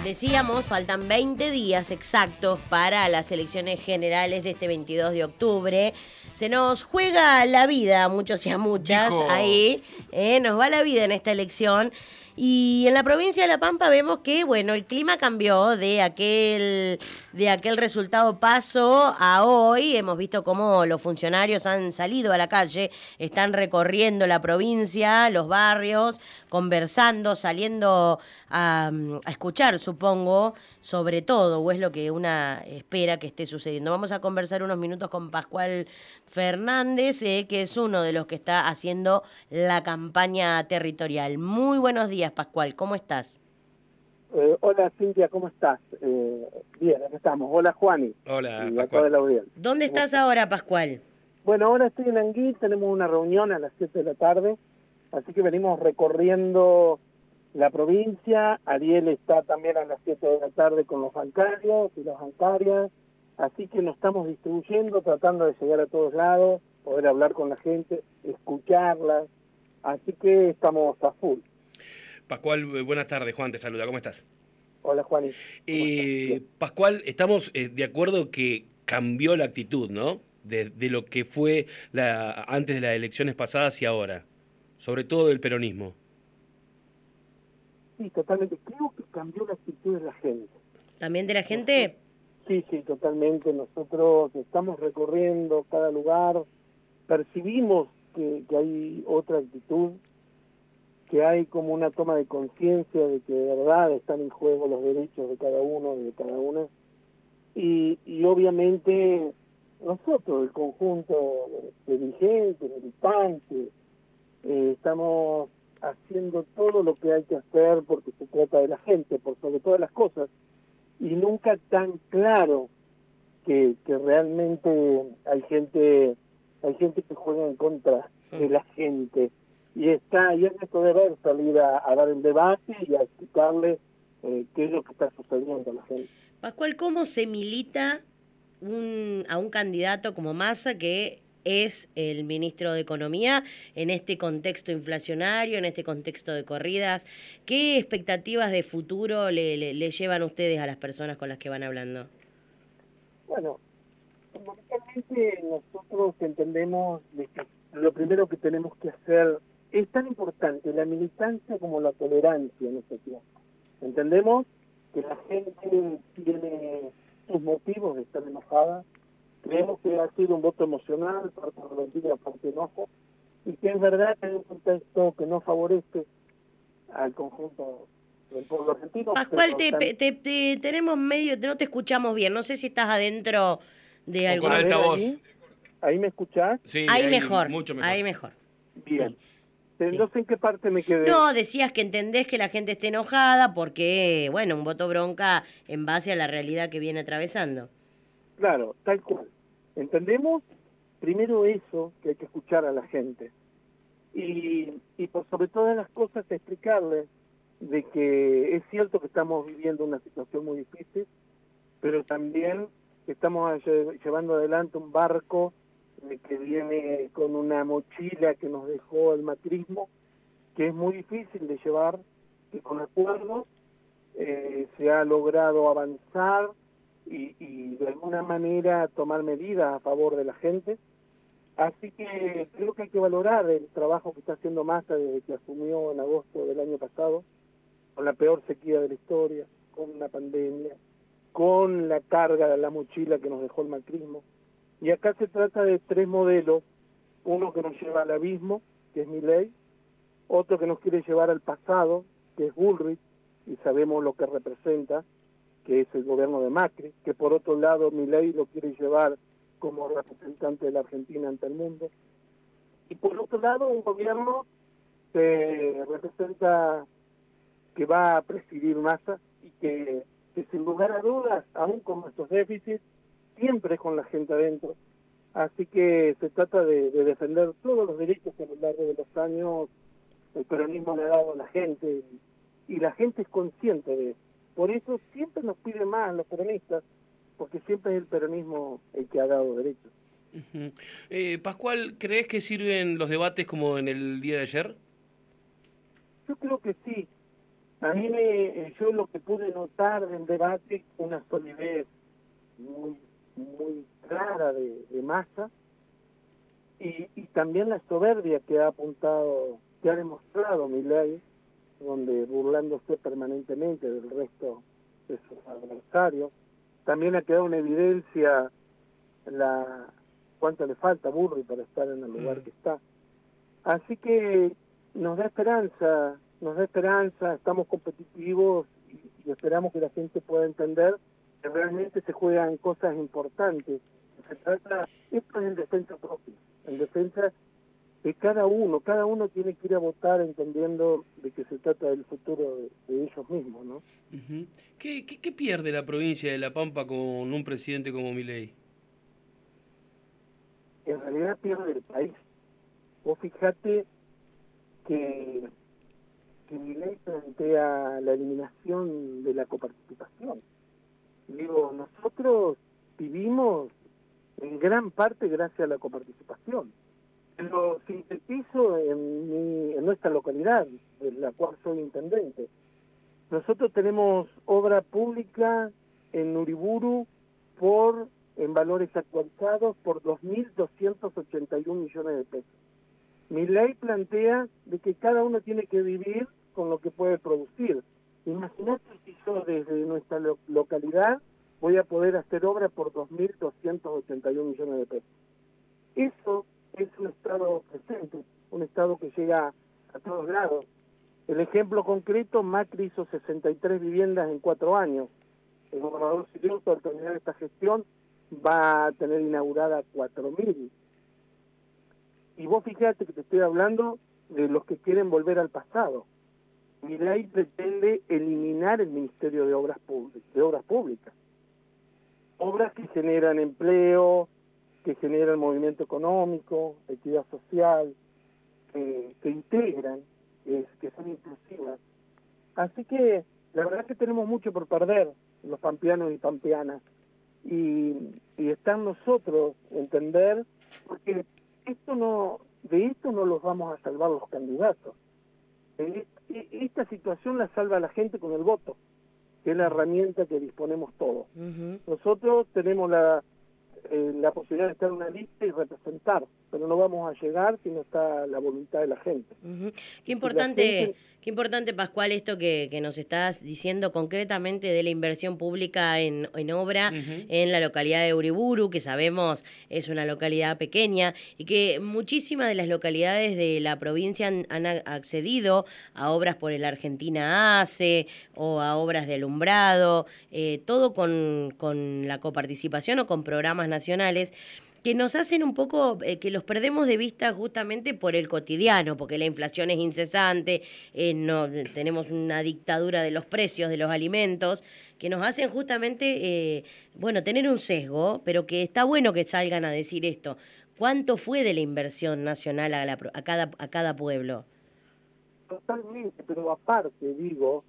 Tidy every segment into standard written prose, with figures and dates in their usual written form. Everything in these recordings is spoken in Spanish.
Decíamos, faltan 20 días exactos para las elecciones generales de este 22 de octubre. Se nos juega la vida a muchos y a muchas. Dijo. Ahí nos va la vida en esta elección. Y en la provincia de La Pampa vemos que, bueno, el clima cambió de aquel resultado paso a hoy. Hemos visto cómo los funcionarios han salido a la calle, están recorriendo la provincia, los barrios, conversando, saliendo a escuchar, supongo, sobre todo, o es lo que una espera que esté sucediendo. Vamos a conversar unos minutos con Pascual Fernández, que es uno de los que está haciendo la campaña territorial. Muy buenos días, Pascual, ¿cómo estás? Hola, Cintia, ¿cómo estás? Bien, acá estamos. Hola, Juani. Hola, y Pascual. a toda la audiencia. ¿Dónde estás ahora, Pascual? Bueno, ahora estoy en Anguil, tenemos una reunión a las 7 de la tarde, así que venimos recorriendo la provincia. Ariel está también a las 7 de la tarde con los bancarios y las bancarias, así que nos estamos distribuyendo, tratando de llegar a todos lados, poder hablar con la gente, escucharla, así que estamos a full. Pascual, buenas tardes. Juan te saluda. ¿Cómo estás? Hola, Juani. Pascual, estamos de acuerdo que cambió la actitud, ¿no? De lo que fue antes de las elecciones pasadas y ahora, sobre todo del peronismo. Sí, totalmente. Creo que cambió la actitud de la gente. ¿También de la gente? Sí, totalmente. Nosotros estamos recorriendo cada lugar, percibimos que hay otra actitud, que hay como una toma de conciencia de que de verdad están en juego los derechos de cada uno y de cada una. Y obviamente nosotros, el conjunto de dirigentes, militantes, estamos haciendo todo lo que hay que hacer porque se trata de la gente, por sobre todas las cosas, y nunca tan claro que realmente hay gente que juega en contra de la gente. Y es nuestro deber salir a dar el debate y a explicarle qué es lo que está sucediendo a la gente. Pascual, ¿cómo se milita a un candidato como Massa, que es el ministro de Economía, en este contexto inflacionario, en este contexto de corridas? ¿Qué expectativas de futuro le llevan ustedes a las personas con las que van hablando? Bueno, fundamentalmente nosotros entendemos de que lo primero que tenemos que hacer es tan importante la militancia como la tolerancia en este tiempo. Entendemos que la gente tiene sus motivos de estar enojada, creemos que ha sido un voto emocional, parte rebeldía, parte enojo, y que es verdad que hay un contexto que no favorece al conjunto del pueblo argentino. Pascual, te tenemos medio, no te escuchamos bien, no sé si estás adentro de algún... Con altavoz. ¿Ahí me escuchás? Sí, ahí mejor, mucho mejor. ahí mejor. Bien. Sí. No sé en qué parte me quedé. No, decías que entendés que la gente esté enojada porque, bueno, un voto bronca en base a la realidad que viene atravesando. Claro, tal cual. Entendemos primero eso, que hay que escuchar a la gente. Y por sobre todas las cosas explicarles de que es cierto que estamos viviendo una situación muy difícil, pero también estamos llevando adelante un barco que viene con una mochila que nos dejó el macrismo, que es muy difícil de llevar, que con acuerdos se ha logrado avanzar y de alguna manera tomar medidas a favor de la gente. Así que creo que hay que valorar el trabajo que está haciendo Massa desde que asumió en agosto del año pasado, con la peor sequía de la historia, con una pandemia, con la carga de la mochila que nos dejó el macrismo. Y acá se trata de tres modelos, uno que nos lleva al abismo, que es Milei, otro que nos quiere llevar al pasado, que es Bullrich, y sabemos lo que representa, que es el gobierno de Macri, que por otro lado Milei lo quiere llevar como representante de la Argentina ante el mundo. Y por otro lado un gobierno que representa, que va a presidir Massa y que sin lugar a dudas, aún con nuestros déficits, siempre con la gente adentro. Así que se trata de defender todos los derechos que a lo largo de los años el peronismo le ha dado a la gente, y la gente es consciente de eso. Por eso siempre nos pide más a los peronistas, porque siempre es el peronismo el que ha dado derechos. Pascual, ¿crees que sirven los debates como en el día de ayer? Yo creo que sí, A mí yo lo que pude notar del debate, una solidez muy clara de Massa, y también la soberbia que ha demostrado Milei, donde burlándose permanentemente del resto de sus adversarios. También ha quedado en evidencia cuánto le falta a Burri para estar en el lugar que está. Así que nos da esperanza, estamos competitivos y esperamos que la gente pueda entender que realmente se juegan cosas importantes. Esto es en defensa propia, en defensa de cada uno tiene que ir a votar entendiendo de que se trata del futuro de ellos mismos, ¿no? Uh-huh. ¿Qué pierde la provincia de La Pampa con un presidente como Milei? En realidad pierde el país. Vos fijate que Milei plantea la eliminación de la coparticipación. Digo, nosotros vivimos en gran parte gracias a la coparticipación. Lo sintetizo en nuestra localidad, de la cual soy intendente. Nosotros tenemos obra pública en Uriburu en valores actualizados por 2.281 millones de pesos. Mi ley plantea de que cada uno tiene que vivir con lo que puede producir. Imagínate si yo desde nuestra localidad voy a poder hacer obra por 2.281 millones de pesos. Eso es un Estado presente, un Estado que llega a todos lados. El ejemplo concreto, Macri hizo 63 viviendas en 4 años. El gobernador Silioso, al terminar esta gestión, va a tener inaugurada 4.000. Y vos fíjate que te estoy hablando de los que quieren volver al pasado. Milei pretende eliminar el Ministerio de Obras Públicas. Obras que generan empleo, que generan movimiento económico, equidad social, que integran, que son inclusivas. Así que la verdad es que tenemos mucho por perder, los pampeanos y pampeanas, y está en nosotros entender, porque de esto no los vamos a salvar los candidatos. Esta situación la salva la gente con el voto, que es la herramienta que disponemos todos. Uh-huh. Nosotros tenemos la posibilidad de estar en una lista y representar, pero no vamos a llegar si no está la voluntad de la gente. Uh-huh. Qué importante, Pascual, esto que nos estás diciendo concretamente de la inversión pública en obra uh-huh. en la localidad de Uriburu, que sabemos es una localidad pequeña y que muchísimas de las localidades de la provincia han accedido a obras por el Argentina ACE o a obras de alumbrado, todo con la coparticipación o con programas nacionales que nos hacen un poco, que los perdemos de vista justamente por el cotidiano, porque la inflación es incesante, tenemos una dictadura de los precios de los alimentos, que nos hacen justamente, tener un sesgo, pero que está bueno que salgan a decir esto. ¿Cuánto fue de la inversión nacional a cada pueblo? Totalmente, pero aparte, digo,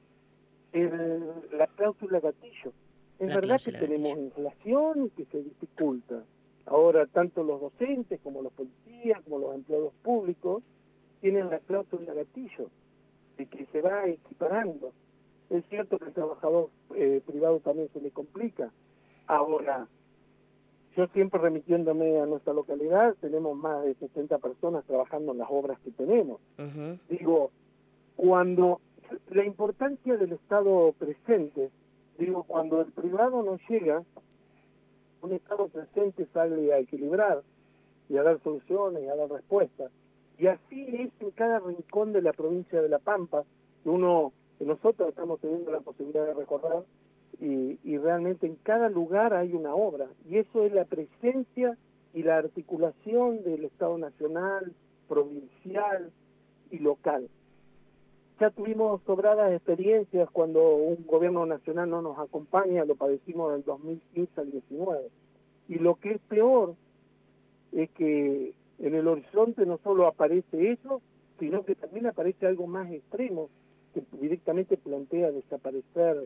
la cláusula gatillo. Es verdad que tenemos inflación y que se dificulta. Ahora, tanto los docentes como los policías, como los empleados públicos, tienen la cláusula gatillo, de que se va equiparando. Es cierto que el trabajador privado también se le complica. Ahora, yo siempre remitiéndome a nuestra localidad, tenemos más de 60 personas trabajando en las obras que tenemos. Uh-huh. Digo, cuando la importancia del Estado presente, cuando el privado no llega, un Estado presente sale a equilibrar y a dar soluciones y a dar respuestas. Y así es en cada rincón de la provincia de La Pampa, que nosotros estamos teniendo la posibilidad de recorrer, y realmente en cada lugar hay una obra. Y eso es la presencia y la articulación del Estado nacional, provincial y local. Ya tuvimos sobradas experiencias cuando un gobierno nacional no nos acompaña, lo padecimos del 2015 al 19. Y lo que es peor es que en el horizonte no solo aparece eso, sino que también aparece algo más extremo, que directamente plantea desaparecer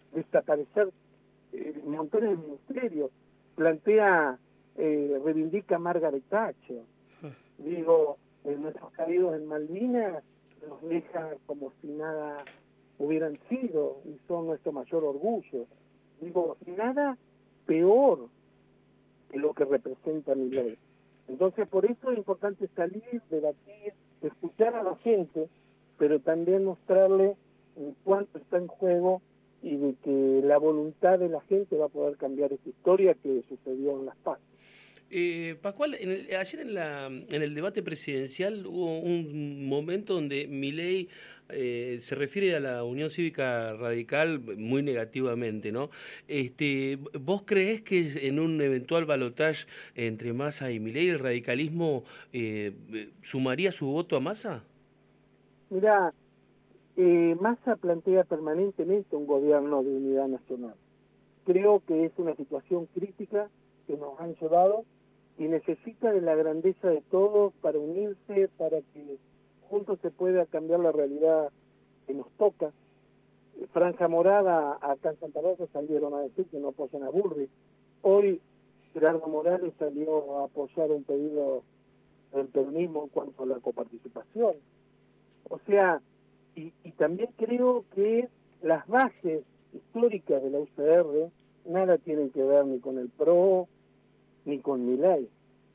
montones de ministerios, reivindica a Margaret Thatcher. Nuestros caídos en Malvinas los deja como si nada hubieran sido y son nuestro mayor orgullo. Digo, nada peor que lo que representa Milei. Entonces, por eso es importante salir, debatir, escuchar a la gente, pero también mostrarle cuánto está en juego y de que la voluntad de la gente va a poder cambiar esta historia que sucedió en Las Paz. Pascual, ayer en el debate presidencial hubo un momento donde Milei se refiere a la Unión Cívica Radical muy negativamente, ¿no? ¿Vos creés que en un eventual balotaje entre Massa y Milei el radicalismo sumaría su voto a Massa? Mirá, Massa plantea permanentemente un gobierno de unidad nacional. Creo que es una situación crítica que nos han llevado y necesita de la grandeza de todos para unirse, para que juntos se pueda cambiar la realidad que nos toca. Franja Morada, acá en Santa Rosa salieron a decir que no apoyan a Bullrich. Hoy Gerardo Morales salió a apoyar un pedido del peronismo en cuanto a la coparticipación. O sea, y también creo que las bases históricas de la UCR nada tienen que ver ni con el PRO, ni con Milei.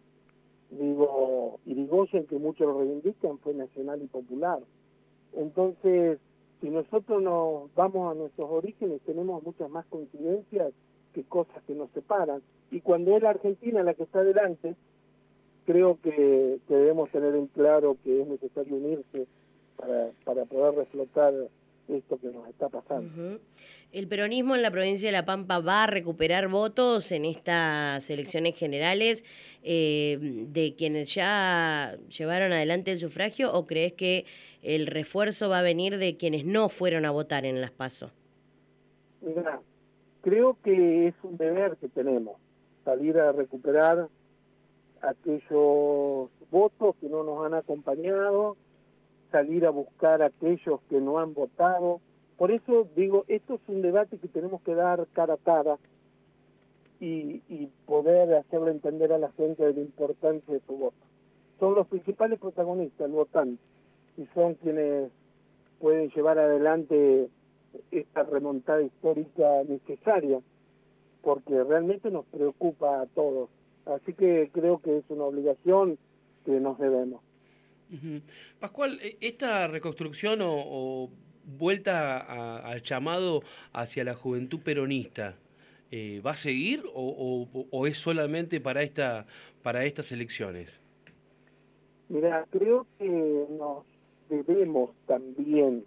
Digo, Irigoyen, que muchos lo reivindican, fue nacional y popular. Entonces, si nosotros nos vamos a nuestros orígenes, tenemos muchas más coincidencias que cosas que nos separan. Y cuando es la Argentina la que está adelante, creo que debemos tener en claro que es necesario unirse para poder reflotar esto que nos está pasando. Uh-huh. ¿El peronismo en la provincia de La Pampa va a recuperar votos en estas elecciones generales de quienes ya llevaron adelante el sufragio, o crees que el refuerzo va a venir de quienes no fueron a votar en las PASO? Mira, creo que es un deber que tenemos, salir a recuperar aquellos votos que no nos han acompañado, salir a buscar a aquellos que no han votado. Por eso digo, esto es un debate que tenemos que dar cara a cara y poder hacerle entender a la gente de la importancia de su voto. Son los principales protagonistas, el votante, y son quienes pueden llevar adelante esta remontada histórica necesaria, porque realmente nos preocupa a todos. Así que creo que es una obligación que nos debemos. Uh-huh. Pascual, esta reconstrucción o vuelta al llamado hacia la juventud peronista, ¿va a seguir o es solamente para estas elecciones? Mira, creo que nos debemos también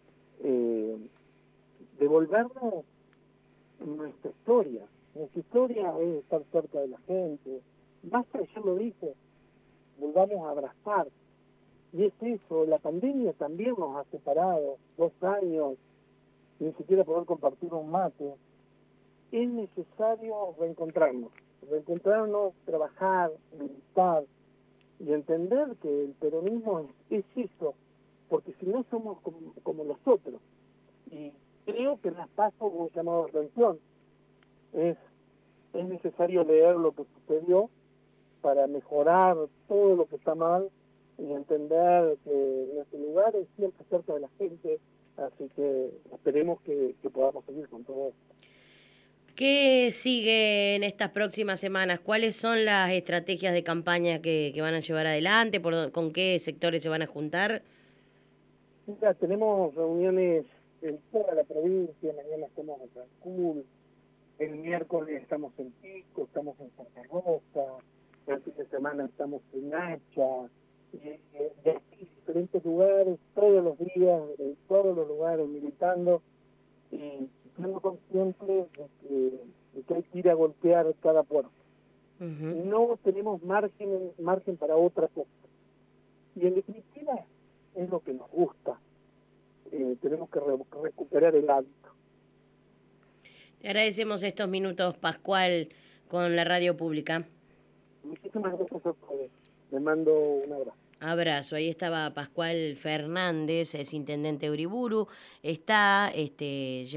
devolvernos nuestra historia. Nuestra historia es estar cerca de la gente. Basta, ya lo dije, volvamos a abrazar. Y es eso, la pandemia también nos ha separado 2 años, ni siquiera poder compartir un mate. Es necesario reencontrarnos, trabajar, meditar y entender que el peronismo es eso, porque si no somos como los otros. Y creo que en las PASO hubo un llamado de atención. Es necesario leer lo que sucedió para mejorar todo lo que está mal y entender que nuestro lugar es siempre cerca de la gente, así que esperemos que podamos seguir con todo esto. ¿Qué sigue en estas próximas semanas? ¿Cuáles son las estrategias de campaña que van a llevar adelante? ¿Con qué sectores se van a juntar? Mira, tenemos reuniones en toda la provincia, mañana estamos en Cancún, el miércoles estamos en Pico, estamos en Santa Rosa, el fin de semana estamos en Hacha, de diferentes lugares, todos los días, en todos los lugares, militando y siendo conscientes de que hay que ir a golpear cada puerta. Uh-huh. No tenemos margen para otra cosa. Y en definitiva es lo que nos gusta. Tenemos que recuperar el hábito. Te agradecemos estos minutos, Pascual, con la radio pública. Muchísimas gracias a ustedes. Les mando un abrazo. Abrazo. Ahí estaba Pascual Fernández, es intendente de Uriburu. Está